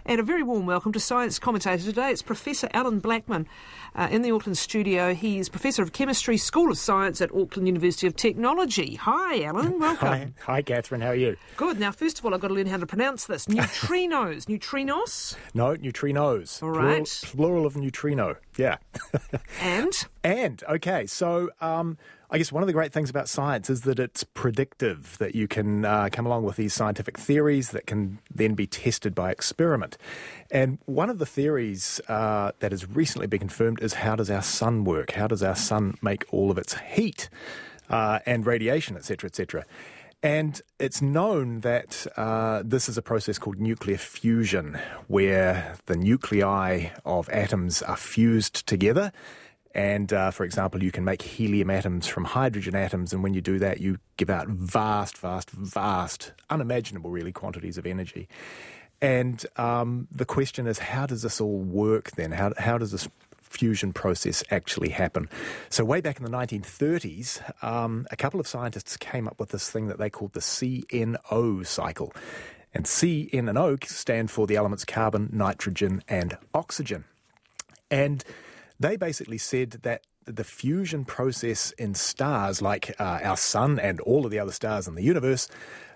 And a very warm welcome to Science Commentator today. It's Professor Alan Blackman in the Auckland studio. He's Professor of Chemistry, School of Science at Auckland University of Technology. Hi, Alan. Welcome. Hi, Catherine. How are you? Good. Now, first of all, I've got to learn how to pronounce this. Neutrinos. Neutrinos? No, neutrinos. All right. Plural of neutrino. Yeah. And, okay, so I guess one of the great things about science is that it's predictive, that you can come along with these scientific theories that can then be tested by experiment. And one of the theories that has recently been confirmed is, how does our sun work? How does our sun make all of its heat and radiation, etc., etc.? And it's known that this is a process called nuclear fusion, where the nuclei of atoms are fused together. And, for example, you can make helium atoms from hydrogen atoms, and when you do that, you give out vast, unimaginable, really, quantities of energy. And the question is, how does this all work then? How does this fusion process actually happen? So way back in the 1930s, a couple of scientists came up with this thing that they called the CNO cycle. And C, N, and O stand for the elements carbon, nitrogen, and oxygen. And they basically said that the fusion process in stars like our sun and all of the other stars in the universe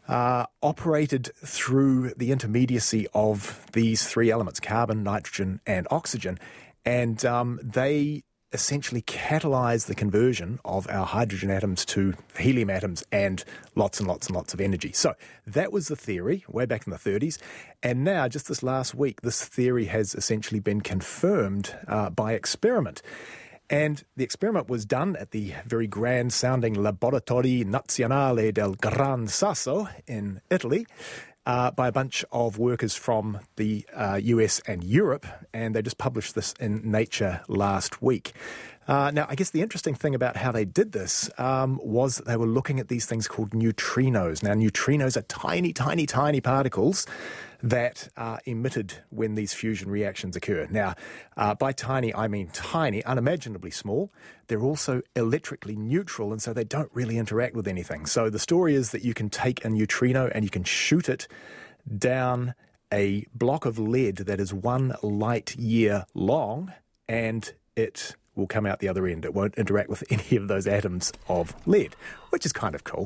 operated through the intermediacy of these three elements, carbon, nitrogen, and oxygen. And they essentially catalyze the conversion of our hydrogen atoms to helium atoms and lots of energy. So that was the theory way back in the 30s. And now, just this last week, this theory has essentially been confirmed by experiment. And the experiment was done at the very grand-sounding Laboratori Nazionale del Gran Sasso in Italy, by a bunch of workers from the US and Europe, and they just published this in Nature last week. Now, I guess the interesting thing about how they did this was that they were looking at these things called neutrinos. Now, neutrinos are tiny particles that are emitted when these fusion reactions occur. Now, by tiny, I mean tiny, unimaginably small. They're also electrically neutral, and so they don't really interact with anything. So the story is that you can take a neutrino and you can shoot it down a block of lead that is 1 light year long, and it will come out the other end. It won't interact with any of those atoms of lead, which is kind of cool,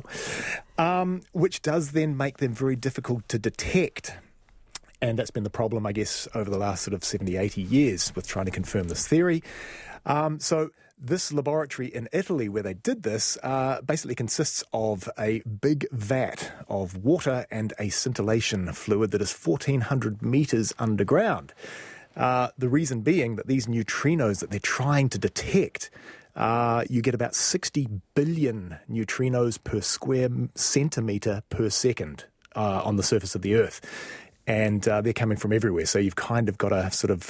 which does then make them very difficult to detect. And that's been the problem, I guess, over the last sort of 70, 80 years with trying to confirm this theory. So this laboratory in Italy where they did this basically consists of a big vat of water and a scintillation fluid that is 1,400 metres underground. The reason being that these neutrinos that they're trying to detect, you get about 60 billion neutrinos per square centimetre per second on the surface of the Earth. And they're coming from everywhere. So you've kind of got to sort of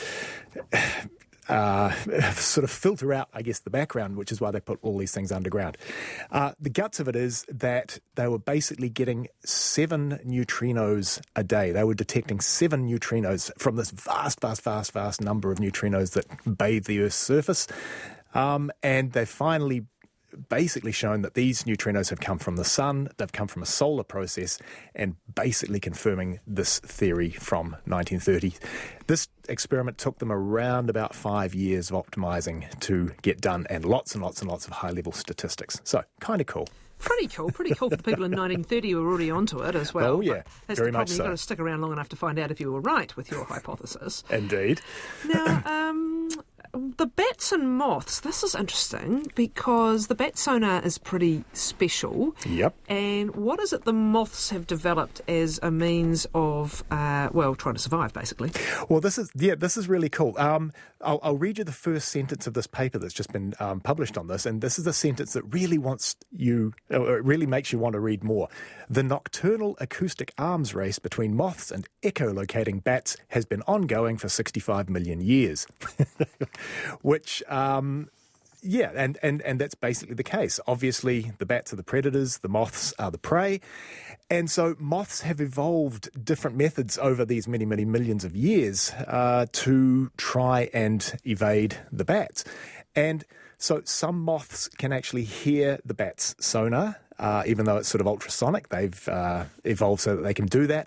filter out, I guess, the background, which is why they put all these things underground. The guts of it is that they were basically getting 7 neutrinos a day. They were detecting 7 neutrinos from this vast number of neutrinos that bathe the Earth's surface. And they finally basically shown that these neutrinos have come from the sun, they've come from a solar process, and basically confirming this theory from 1930. This experiment took them around about 5 years of optimizing to get done, and lots of high-level statistics. So, kind of cool. Pretty cool for the people in 1930 who were already onto it as well. Oh, yeah, that's very the problem. much so. You've got to stick around long enough to find out if you were right with your hypothesis. Indeed. Now, the bats and moths, this is interesting because the bat sonar is pretty special. Yep. And what is it the moths have developed as a means of, trying to survive, basically? Well, this is really cool. I'll read you the first sentence of this paper that's just been published on this, and this is a sentence that really makes you want to read more. The nocturnal acoustic arms race between moths and echolocating bats has been ongoing for 65 million years. Which, and that's basically the case. Obviously, the bats are the predators, the moths are the prey. And so moths have evolved different methods over these many millions of years to try and evade the bats. And so some moths can actually hear the bat's sonar, even though it's sort of ultrasonic. They've evolved so that they can do that.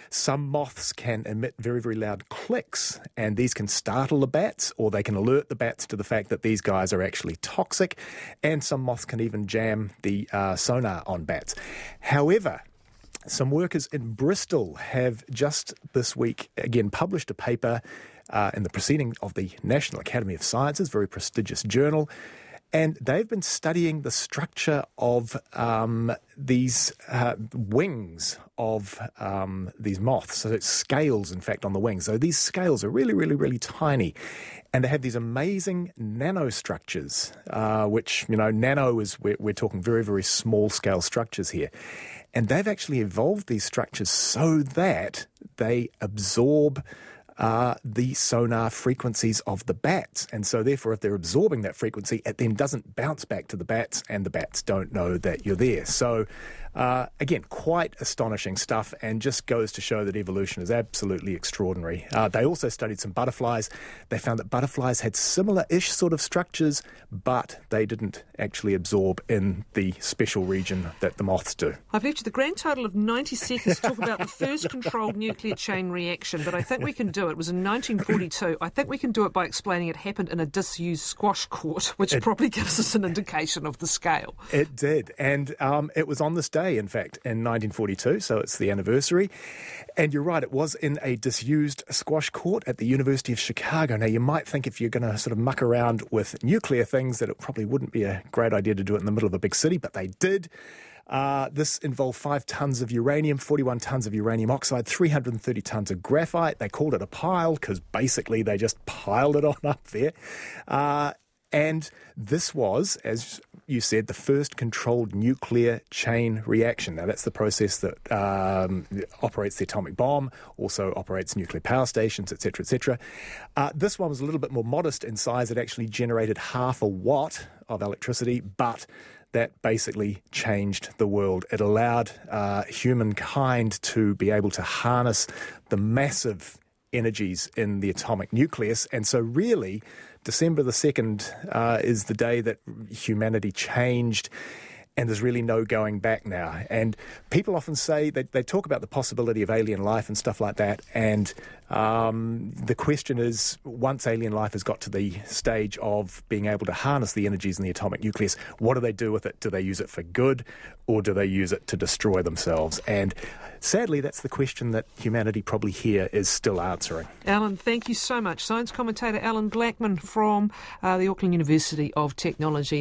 Some moths can emit very, very loud clicks, and these can startle the bats, or they can alert the bats to the fact that these guys are actually toxic, and some moths can even jam the sonar on bats. However, some workers in Bristol have just this week again published a paper in the Proceeding of the National Academy of Sciences, very prestigious journal, and they've been studying the structure of these wings of these moths. So it's scales, in fact, on the wings. So these scales are really, really, really tiny. And they have these amazing nanostructures, which, nano is, we're talking very, very small scale structures here. And they've actually evolved these structures so that they absorb the sonar frequencies of the bats. And so therefore, if they're absorbing that frequency, it then doesn't bounce back to the bats, and the bats don't know that you're there. So again, quite astonishing stuff, and just goes to show that evolution is absolutely extraordinary. They also studied some butterflies. They found that butterflies had similar-ish sort of structures, but they didn't actually absorb in the special region that the moths do. I've left you the grand total of 90 seconds to talk about the first controlled nuclear chain reaction, but I think we can do it. It was in 1942. I think we can do it by explaining it happened in a disused squash court, which probably gives us an indication of the scale. It did, and it was on this day, in fact, in 1942, so it's the anniversary. And you're right, it was in a disused squash court at the University of Chicago. Now, you might think if you're going to sort of muck around with nuclear things that it probably wouldn't be a great idea to do it in the middle of a big city, but they did. This involved 5 tons of uranium, 41 tons of uranium oxide, 330 tons of graphite. They called it a pile because basically they just piled it on up there. And this was, as you said, the first controlled nuclear chain reaction. Now, that's the process that operates the atomic bomb, also operates nuclear power stations, etc., etc. This one was a little bit more modest in size. It actually generated 0.5 watt of electricity, but that basically changed the world. It allowed humankind to be able to harness the massive energies in the atomic nucleus. And so really, December the 2nd is the day that humanity changed, and there's really no going back now. And people often say that they talk about the possibility of alien life and stuff like that, and the question is, once alien life has got to the stage of being able to harness the energies in the atomic nucleus, what do they do with it? Do they use it for good, or do they use it to destroy themselves? And sadly, that's the question that humanity probably here is still answering. Alan, thank you so much. Science commentator Alan Blackman from the Auckland University of Technology.